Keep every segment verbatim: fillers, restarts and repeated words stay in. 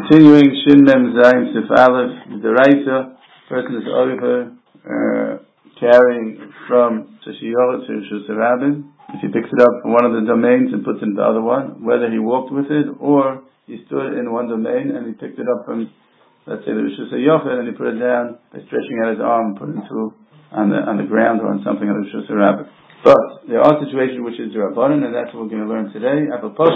Continuing, Shin Mem Zayin Sif Aleph, the Raisa, person is over uh, carrying from Tashiyah to Rishus Harabim. If he picks it up from one of the domains and puts it in the other one, whether he walked with it or he stood in one domain and he picked it up from, let's say, the Rishus Yochid, and he put it down by stretching out his arm and put it into on the on the ground or on something on the Rishus Harabim. But there are situations which is Rabbanan, and that's what we're going to learn today.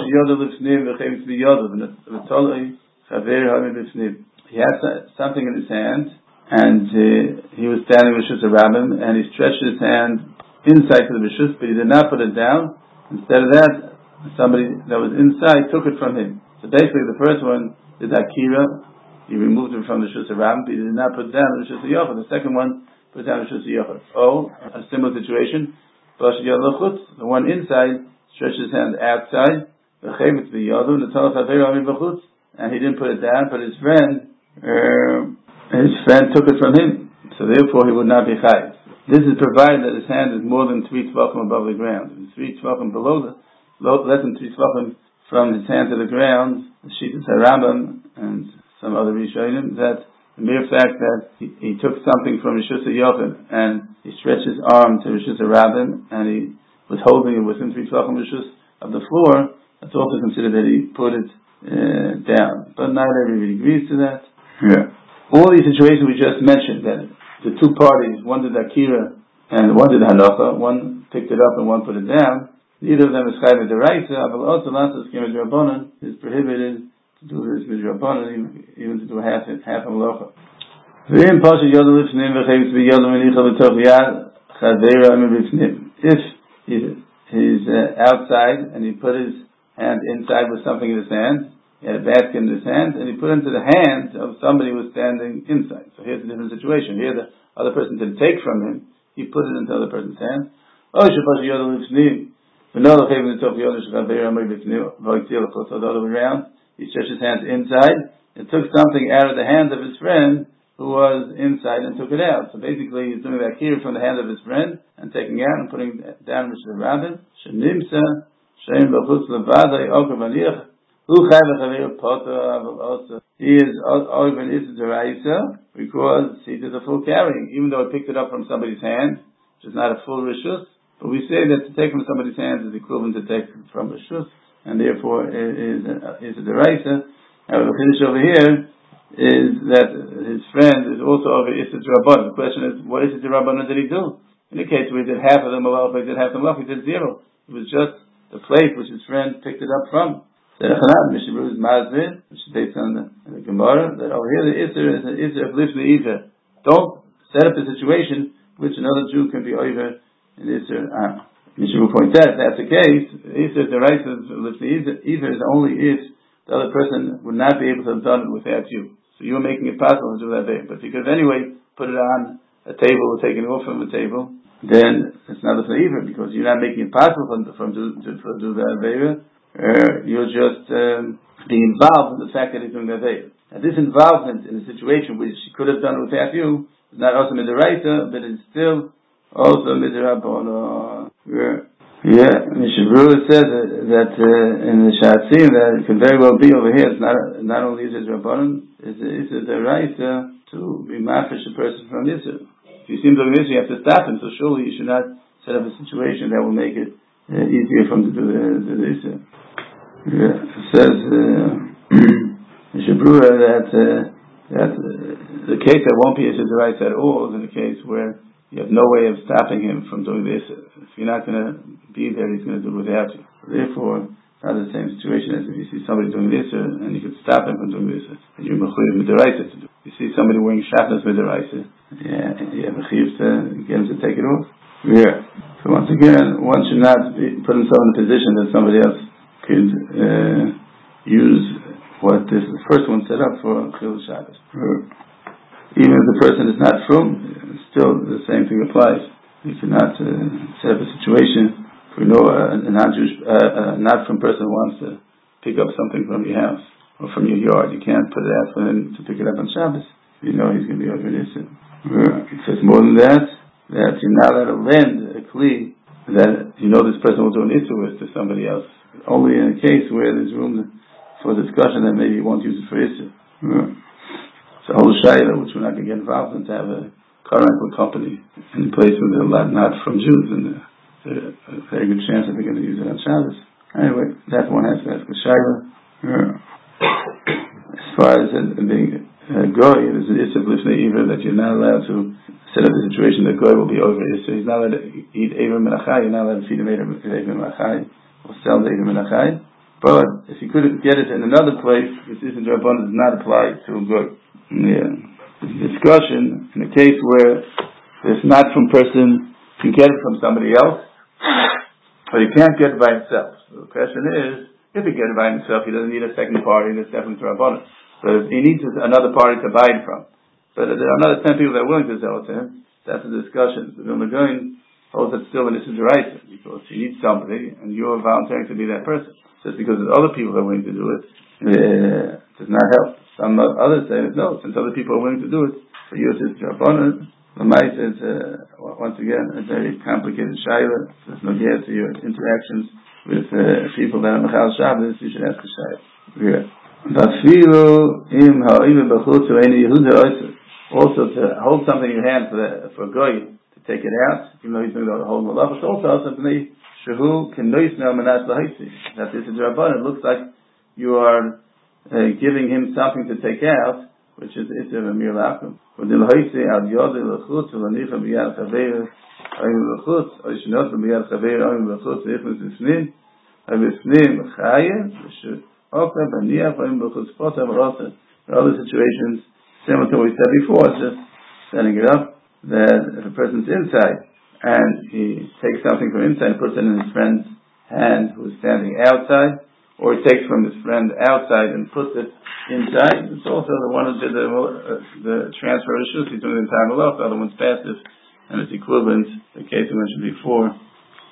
He had something in his hand, and uh, he was standing with Rishus Harabim, and he stretched his hand inside to the Rishus, but he did not put it down. Instead of that, somebody that was inside took it from him. So basically, the first one did Akira, he removed it from the Rishus Harabim, but he did not put it down the Rishus Yochid. The second one put it down the Rishus Yochid. Oh, a similar situation. The one inside stretched his hand outside, and he didn't put it down, but his friend, uh, his friend took it from him, so therefore he would not be chayiv. This is provided that his hand is more than three tvachim above the ground. If it's three tvachim below the, less than three tvachim from his hand to the ground, the Shitas HaRambam and some other Rishonim, that the mere fact that he, he took something from Rishus Yochid and he stretched his arm to Rishus Harabim and he was holding it within three tvachim Rishus of the floor, that's also considered that he put it uh, down. But not everybody agrees to that. Yeah. All these situations we just mentioned, that the two parties, one did Akira and one did Halacha, one picked it up and one put it down, neither of them is chayav d'oraisa, but also lasas k'mid rabbanan is prohibited to do this with rabbanan, even, even to do half half a halacha. If he's, he's uh, outside and he put his hand inside with something in his hand, he had a basket in his hand, and he put it into the hand of somebody who was standing inside. So here's a different situation. Here the other person didn't take from him, he put it into the other person's hand. Oh, so the other way around, he stretched his hands inside and took something out of the hand of his friend who was inside and took it out. So basically he's doing that here from the hand of his friend and taking out and putting it down Rishus Harabim. Shenimsa, Shem B'chutz Levadai, Oker V'niach, Hu Chai V'chaver Potter, also he is Oker V'niach D'Oraisa because he did a full carrying, even though he picked it up from somebody's hand, which is not a full Rishus. But we say that to take from somebody's hand is equivalent to take from Rishus, and therefore it is a, is a D'Oraisa. Now the finish over here is that his friend is also over Issa D'Rabbanan. The question is, what Issa D'Rabbanan did he do? In the case where he did half of the malach, he did half the malach, he did zero. It was just the plate which his friend picked it up from. Mishabru is Mazvin, which is based on the, the Gemara, that over here the Issa is an Issa of Lifnei Iver. Don't set up a situation which another Jew can be over in Issa. Ah. Mishabru points out, if that's the case, Issa the right of Lifnei Iver is only if the other person would not be able to have done it without you. So you were making it possible to do that day. But if you could anyway put it on a table or taking it off from the table, then it's not a favor because you're not making it possible from, from to, to, to do that favor. Uh, you're just um, being involved in the fact that he's doing that favor. Now this involvement in a situation which he could have done it without you is not also midoraisa, but it's still also midorabbana. Yeah. Yeah, Mishabru says that, that uh, in the Shatzim that it can very well be over here. It's not not only is it Rabbanan, it's a D'Oraisa to be mafish a person from Yisur. If you seem to be Yisur, you have to stop him. So surely you should not set up a situation that will make it uh, easier for him to do the, the Yisur. Yeah, it says Mishabru uh, that uh, that uh, the case that won't be Yisur D'Oraisa at all is in the case where you have no way of stopping him from doing this. If you're not going to be there, he's going to do it without you. Therefore, it's not the same situation as if you see somebody doing this and you could stop him from doing this. And you're mechuyev midoraisa to do. You see somebody wearing shachas midoraisa, yeah, you have a chiyuv to get him to take it off. Yeah. So once again, one should not be, put himself in a position that somebody else could uh, use what this first one set up for chilul shabbos. Even if the person is not from, still the same thing applies. You cannot uh, set up a situation for you know a, a non-Jewish, uh, a not from person wants to pick up something from your house or from your yard. You can't put it out for him to pick it up on Shabbos. You know he's going to be over this. It says more than that, that you're not allowed to lend a kli that you know this person will do an issue with to somebody else. Only in a case where there's room for discussion that maybe you won't use it for issue. It's a whole shayla which we're not going to get involved in, to have a car rental company in a place where they're a lot not from Jews, and there's a very good chance that they're going to use it on Shabbos. Anyway, that one has to ask a shayla. As far as uh, being uh, goy, there's an issue of lifnei iver that you're not allowed to set up a situation that goy will be over issue. He's not allowed to eat iver menachai. You're not allowed to feed him iver menachai or sell the iver menachai. But if you could get it in another place, this isn't Rabbanan, does not apply to a goy. Yeah. There's a discussion in a case where this not from person can get it from somebody else, but he can't get it by himself. So the question is, if he gets it by himself, he doesn't need a second party, that's definitely Rabbanan. But he needs another party to buy it from. So there are another ten people that are willing to sell it to him. That's a discussion. So the Vilna Gaon holds that still an issue deraisa, because he needs somebody, and you're volunteering to be that person. Just because there's other people that are willing to do it, uh, does not help. Some others say that no, since other people are willing to do it, for you it's Rabbanan. The mice is, uh, once again, a very complicated shayla. There's no get to your interactions with uh, people that are Mechal Shabbos, you should ask a shayla. Yeah. Also, to hold something in your hand for the, for a goy to take it out, even though he's going to hold malach, it's also something shehu can noisnel manas lahisi. That this is Rabbanan. It looks like you are uh, giving him something to take out, which is iser amir lakum. When the lahisi al yodi lechutz ulanicha biyad chaver ayim lechutz oishnot biyad chaver ayim lechutz ifnus isnin avisnim chayim should okay baniach ayim lechutz potam rosa. In other situations similar to what we said before, just setting it up that if a person's inside and he takes something from inside and puts it in his friend's hand who is standing outside, or he takes from his friend outside and puts it inside, it's also the one who did the, uh, the transfer of the shoes, he's doing the entire malach, the other one's passive, and it's equivalent, the case we mentioned before,